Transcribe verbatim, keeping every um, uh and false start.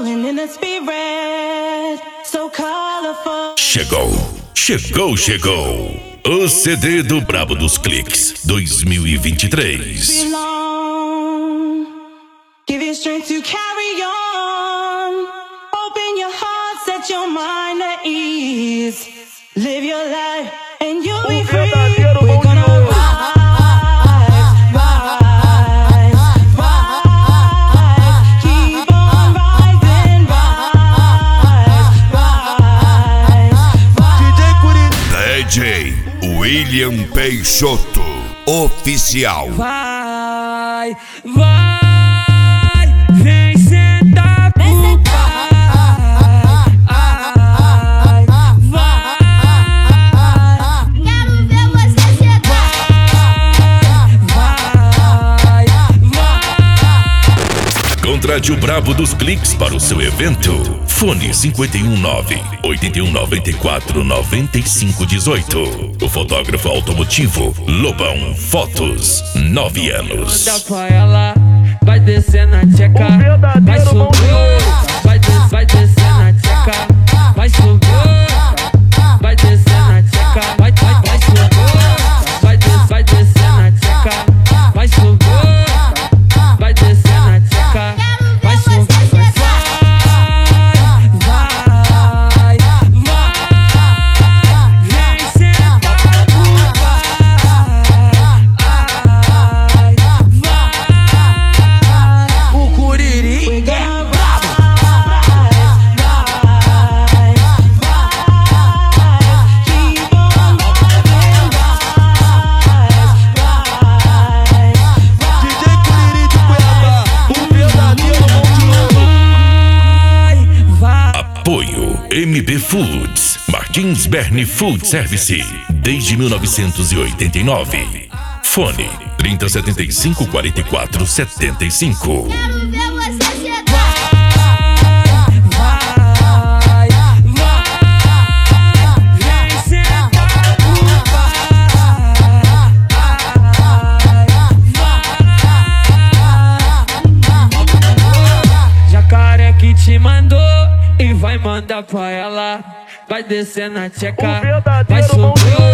rolling in the spirit, so colorful. Chegou, chegou, chegou. O C D do Brabo dos Cliques dois mil e vinte e três. Belong. Give you strength to carry on. Open your heart, set your mind at ease. Live your life and you'll be free. We're gonna rise, rise, rise. Keep on rising, rise, rise, rise. D J William Peixoto, oficial. Vai, vai, vem sentar pro pai. Ai, vai, Quero ver você chegar. vai, vai. Contrate o Brabo dos Cliques para o seu evento. Fone cinco um nove, oito um nove quatro, nove cinco um oito. O fotógrafo automotivo Lobão Fotos, nove anos. Dá pra ela, vai descer na tcheca, vai subir, vai descer, vai descer na tcheca, vai subir, vai descer na tcheca, vai, vai, vai subir, vai descer, vai descer na tcheca, vai subir, vai descer na tcheca, vai subir, vai, vai, vai, vem sentar pro pai. O Curiri We're é gonna brabo. Keep on rising, rise, D J Curiri de Cuiabá, o verdadeiro mão de ouro. Vai, vai. Apoio M B Foods, Martins Berni Food Service, desde mil novecentos e oitenta e nove. Fone trinta, setenta e cinco, quarenta e quatro, setenta e cinco. Quero ver você chegar. Vai, vai, vem sentar pro pai. Vai, jacaré que te mandou e vai mandar pra ela. Vai descer na tcheca, vai subir.